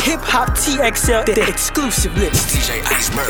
Hip Hop TXL, the exclusive list. DJ Iceberg.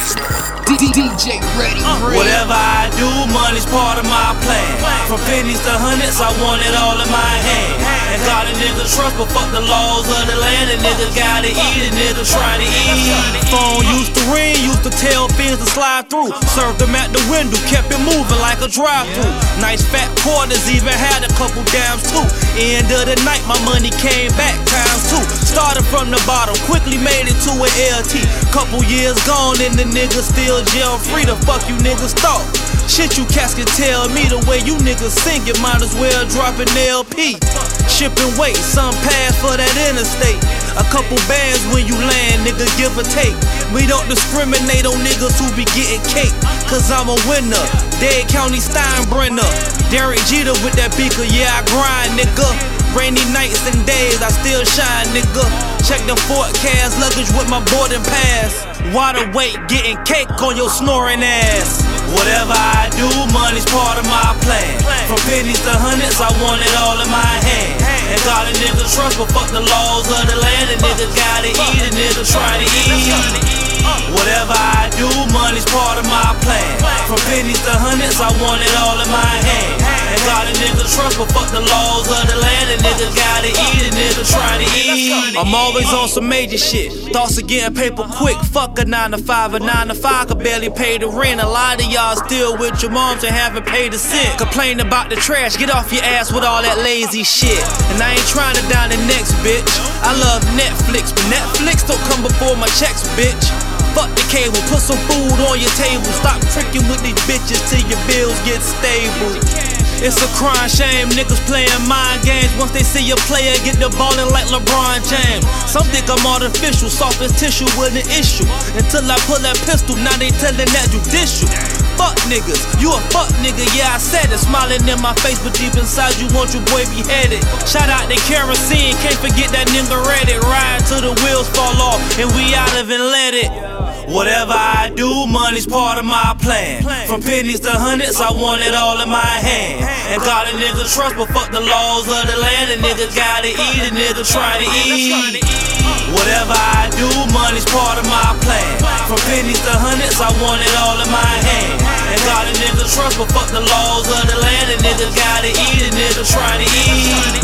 DJ Ready. Whatever I do, money's part of my plan. From pennies to hundreds, I want it all in my hand. And got a nigga trust, but fuck the laws of the land. A nigga gotta eat, a nigga try to eat. Phone used to ring, used to tell fins to slide through. Served them at the window, kept it moving like a drive-through. Nice fat quarters, even had a couple dams too. End of the night, my money came back times two. Started from the bottom, quickly made it to an LT. Couple years gone and the nigga still jail free. The fuck you niggas thought? Shit you cats can tell me the way you niggas sing it, might as well drop an LP. Shipping weight, some pass for that interstate. A couple bands when you land, nigga, give or take. We don't discriminate on niggas who be getting cake, cause I'm a winner. Dade County Steinbrenner, Derek Jeter with that beaker, yeah I grind, nigga. Rainy nights and days, I still shine, nigga. Check the forecast, luggage with my boarding pass. Water weight, getting cake on your snoring ass. Whatever I do, money's part of my plan. From pennies to hundreds, I want it all in my hand. And got a nigga trust, but fuck the laws of the land. A nigga gotta eat, a nigga try to eat. Whatever I do, money's part of my plan. From pennies to hundreds, I want it all in my hand. And got a nigga trust, but fuck the laws of the land. A nigga gotta eat, a nigga try to eat. I'm always on some major shit. Thoughts of getting paper quick. Fuck a 9 to 5. A 9 to 5 could barely pay the rent. A lot of y'all still with your moms and haven't paid a cent. Complain about the trash, get off your ass with all that lazy shit. And I ain't trying to down the next bitch. I love Netflix, but Netflix don't come before my checks, bitch. Fuck the cable, put some food on your table. Stop tricking with these bitches till your bills get stable. It's a crime, shame, niggas playing mind games. Once they see a player get the ballin' like LeBron James. Some think I'm artificial, soft as tissue with an issue. Until I pull that pistol, now they tellin' that judicial. Fuck niggas, you a fuck nigga, yeah I said it. Smiling in my face, but deep inside you want your boy beheaded. Shout out to Kerosene, can't forget that nigga Reddit. Ride till the wheels fall off and we out of and let it. Whatever I do, money's part of my plan. From pennies to hundreds, I want it all in my hand. And got a nigga trust, but fuck the laws of the land. A nigga gotta eat, a nigga try to eat. Whatever I do, money's part of my plan. From pennies to hundreds, I want it all in my hand. And got a nigga trust, but fuck the laws of the land. A nigga gotta eat, a nigga try to eat.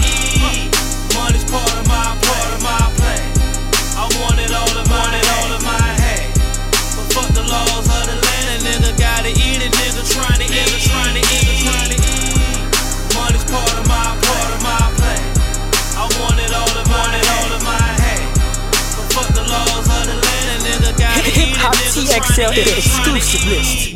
Money's part of my plan. I want it all in my hand. But fuck the laws of the land. A nigga gotta eat, a nigga trying to eat. Money's part of my plan. I want it all in my hand. But fuck the laws of the land. A nigga gotta eat, Hip Hop TXL, the exclusive list.